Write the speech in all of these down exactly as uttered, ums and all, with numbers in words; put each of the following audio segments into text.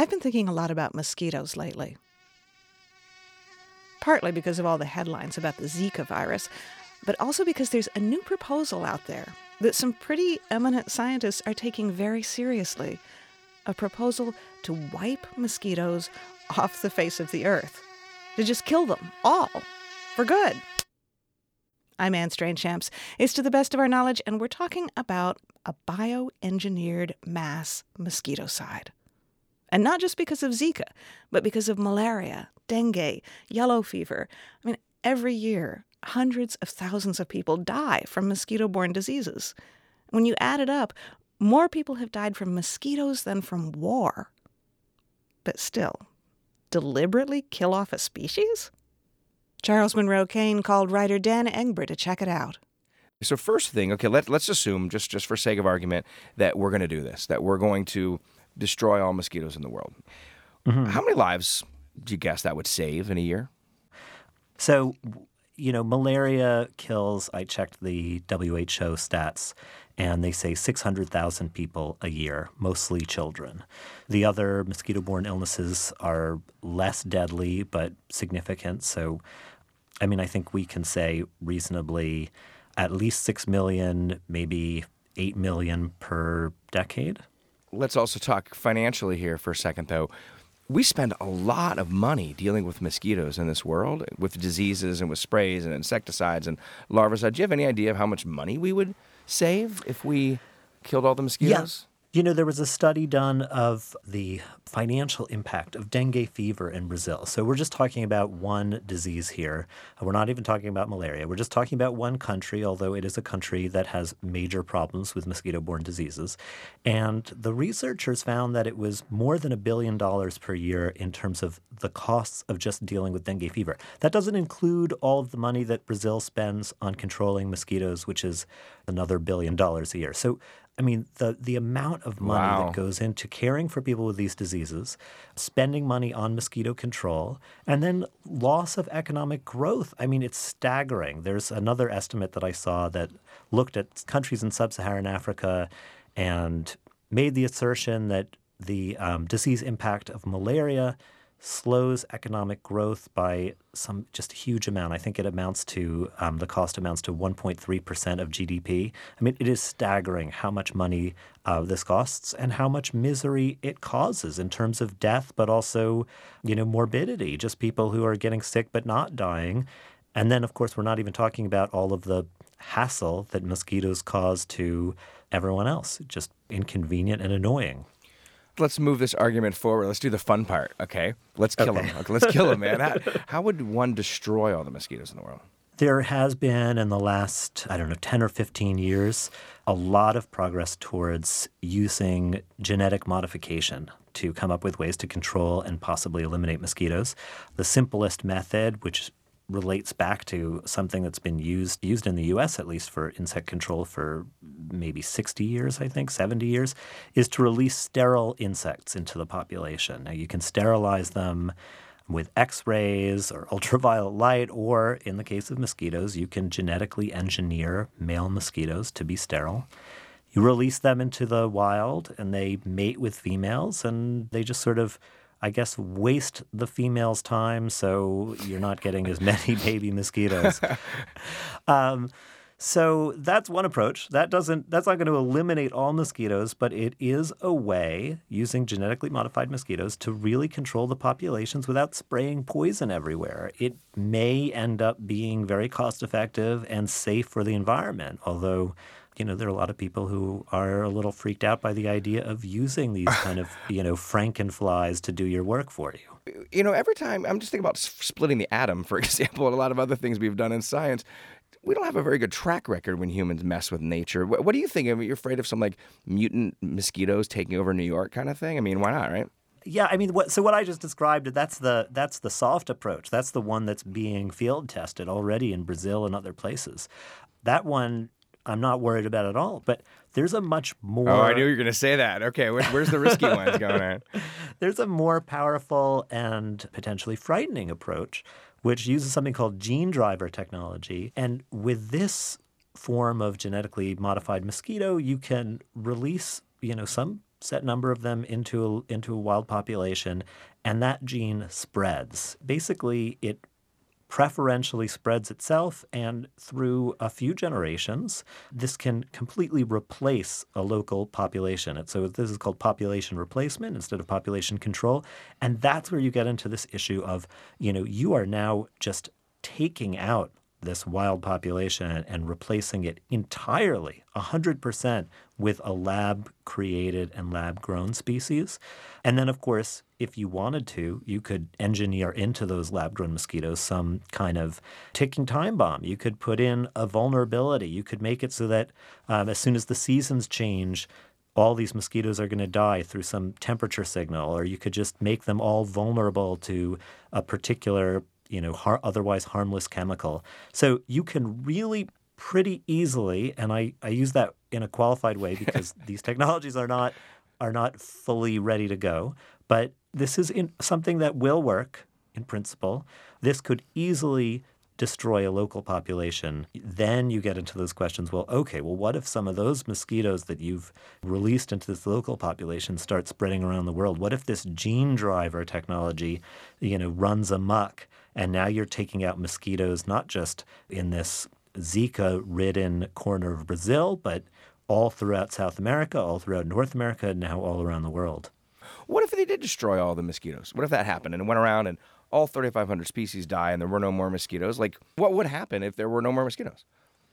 I've been thinking a lot about mosquitoes lately. Partly because of all the headlines about the Zika virus, but also because there's a new proposal out there that some pretty eminent scientists are taking very seriously. A proposal to wipe mosquitoes off the face of the earth. To just kill them, all, for good. I'm Anne Strainchamps. It's To the Best of Our Knowledge, and we're talking about a bioengineered mass mosquitocide. And not just because of Zika, but because of malaria, dengue, yellow fever. I mean, every year, hundreds of thousands of people die from mosquito-borne diseases. When you add it up, more people have died from mosquitoes than from war. But still, deliberately kill off a species? Charles Monroe Kane called writer Dan Engber to check it out. So first thing, okay, let, let's assume, just, just for sake of argument, that we're going to do this, that we're going to destroy all mosquitoes in the world. Mm-hmm. How many lives do you guess that would save in a year? So, you know, malaria kills, I checked the W H O stats, and they say six hundred thousand people a year, mostly children. The other mosquito-borne illnesses are less deadly but significant. So, I mean, I think we can say reasonably at least six million, maybe eight million per decade. Let's also talk financially here for a second, though. We spend a lot of money dealing with mosquitoes in this world, with diseases and with sprays and insecticides and larvicides. Do you have any idea of how much money we would save if we killed all the mosquitoes? Yeah. You know, there was a study done of the financial impact of dengue fever in Brazil. So we're just talking about one disease here. We're not even talking about malaria. We're just talking about one country, although it is a country that has major problems with mosquito-borne diseases. And the researchers found that it was more than a billion dollars per year in terms of the costs of just dealing with dengue fever. That doesn't include all of the money that Brazil spends on controlling mosquitoes, which is another billion dollars a year. So I mean, the, the amount of money wow. that goes into caring for people with these diseases, spending money on mosquito control, and then loss of economic growth. I mean, it's staggering. There's another estimate that I saw that looked at countries in sub-Saharan Africa and made the assertion that the um, disease impact of malaria slows economic growth by some just a huge amount. I think it amounts to, um, the cost amounts to one point three percent of G D P. I mean, it is staggering how much money uh, this costs and how much misery it causes in terms of death, but also, you know, morbidity, just people who are getting sick but not dying. And then, of course, we're not even talking about all of the hassle that mosquitoes cause to everyone else, just inconvenient and annoying. Let's move this argument forward. Let's do the fun part, okay? Let's kill okay. them. Okay, let's kill them, man. How, how would one destroy all the mosquitoes in the world? There has been in the last, I don't know, ten or fifteen years, a lot of progress towards using genetic modification to come up with ways to control and possibly eliminate mosquitoes. The simplest method, which relates back to something that's been used used in the U S at least for insect control for maybe sixty years, I think, seventy years, is to release sterile insects into the population. Now, you can sterilize them with X-rays or ultraviolet light, or in the case of mosquitoes, you can genetically engineer male mosquitoes to be sterile. You release them into the wild, and they mate with females, and they just sort of I guess, waste the female's time so you're not getting as many baby mosquitoes. um, so that's one approach. That doesn't. That's not going to eliminate all mosquitoes, but it is a way, using genetically modified mosquitoes, to really control the populations without spraying poison everywhere. It may end up being very cost-effective and safe for the environment, although you know, there are a lot of people who are a little freaked out by the idea of using these kind of, you know, Frankenflies to do your work for you. You know, every time, I'm just thinking about splitting the atom, for example, and a lot of other things we've done in science. We don't have a very good track record when humans mess with nature. What, what do you think? I mean, you're afraid of some, like, mutant mosquitoes taking over New York kind of thing? I mean, why not, right? Yeah, I mean, what, so what I just described, that's the that's the soft approach. That's the one that's being field tested already in Brazil and other places. That one I'm not worried about at all. But there's a much more... Oh, I knew you were going to say that. Okay, where, where's the risky ones going on? There's a more powerful and potentially frightening approach, which uses something called gene driver technology. And with this form of genetically modified mosquito, you can release, you know, some set number of them into a, into a wild population, and that gene spreads. Basically, it preferentially spreads itself, and through a few generations, this can completely replace a local population. And so this is called population replacement instead of population control. And that's where you get into this issue of, you know, you are now just taking out this wild population and replacing it entirely, one hundred percent, with a lab-created and lab-grown species. And then, of course, if you wanted to, you could engineer into those lab-grown mosquitoes some kind of ticking time bomb. You could put in a vulnerability. You could make it so that um, as soon as the seasons change, all these mosquitoes are going to die through some temperature signal, or you could just make them all vulnerable to a particular you know, har- otherwise harmless chemical. So you can really pretty easily, and I, I use that in a qualified way because these technologies are not are not fully ready to go, but this is in something that will work in principle. This could easily destroy a local population. Then you get into those questions, well, okay, well, what if some of those mosquitoes that you've released into this local population start spreading around the world? What if this gene driver technology, you know, runs amok? And now you're taking out mosquitoes not just in this Zika-ridden corner of Brazil, but all throughout South America, all throughout North America, and now all around the world. What if they did destroy all the mosquitoes? What if that happened and it went around and all thirty-five hundred species die and there were no more mosquitoes? Like, what would happen if there were no more mosquitoes?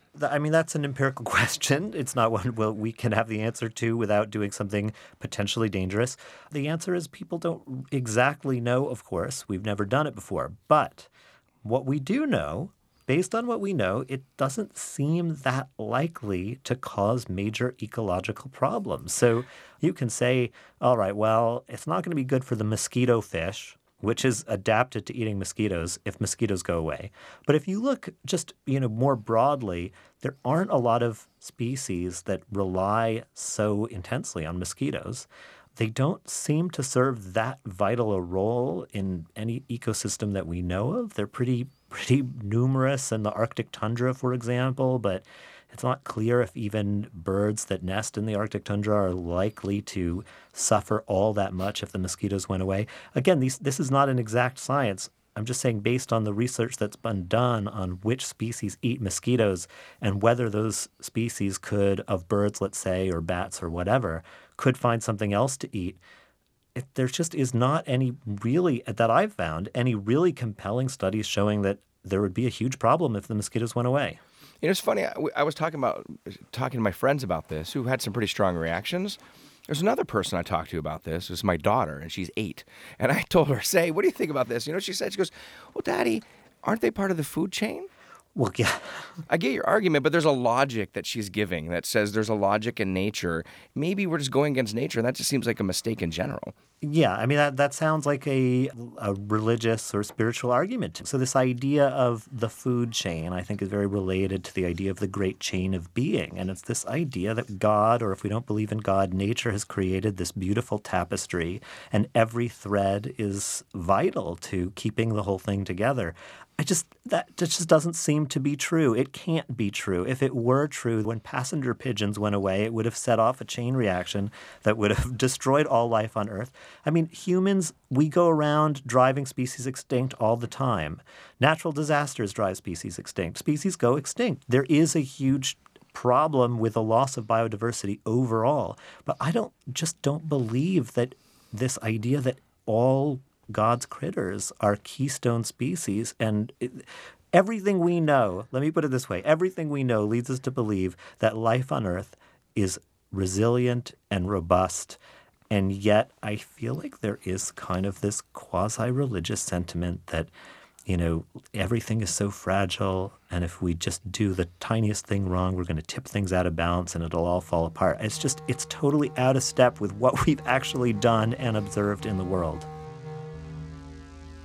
I mean, that's an empirical question. It's not one well, we can have the answer to without doing something potentially dangerous. The answer is people don't exactly know, of course. We've never done it before. But what we do know, based on what we know, it doesn't seem that likely to cause major ecological problems. So you can say, all right, well, it's not going to be good for the mosquito fish, which is adapted to eating mosquitoes if mosquitoes go away. But if you look just, you know, more broadly, there aren't a lot of species that rely so intensely on mosquitoes. They don't seem to serve that vital a role in any ecosystem that we know of. They're pretty pretty numerous in the Arctic tundra, for example, but it's not clear if even birds that nest in the Arctic tundra are likely to suffer all that much if the mosquitoes went away. Again, these, this is not an exact science. I'm just saying based on the research that's been done on which species eat mosquitoes and whether those species could, of birds, let's say, or bats or whatever, could find something else to eat. If there just is not any really, that I've found, any really compelling studies showing that there would be a huge problem if the mosquitoes went away. You know, it's funny. I, I was talking about talking to my friends about this who had some pretty strong reactions. There's another person I talked to about this. It's my daughter, and she's eight. And I told her, say, what do you think about this? You know what she said? She goes, well, Daddy, aren't they part of the food chain? Well, yeah. I get your argument, but there's a logic that she's giving that says there's a logic in nature. Maybe we're just going against nature, and that just seems like a mistake in general. Yeah, I mean, that, that sounds like a, a religious or spiritual argument. So this idea of the food chain, I think, is very related to the idea of the great chain of being. And it's this idea that God, or if we don't believe in God, nature has created this beautiful tapestry, and every thread is vital to keeping the whole thing together. I just that just doesn't seem to be true. It can't be true. If it were true, when passenger pigeons went away, it would have set off a chain reaction that would have destroyed all life on Earth. I mean, humans, we go around driving species extinct all the time. Natural disasters drive species extinct. Species go extinct. There is a huge problem with the loss of biodiversity overall. But I don't just don't believe that this idea that all God's critters are keystone species, and it, everything we know, let me put it this way, everything we know leads us to believe that life on Earth is resilient and robust, and yet I feel like there is kind of this quasi-religious sentiment that, you know, everything is so fragile, and if we just do the tiniest thing wrong, we're going to tip things out of balance and it'll all fall apart. It's just, it's totally out of step with what we've actually done and observed in the world.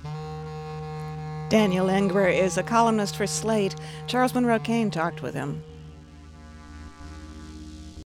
Daniel Engber is a columnist for Slate. Charles Monroe Kane talked with him.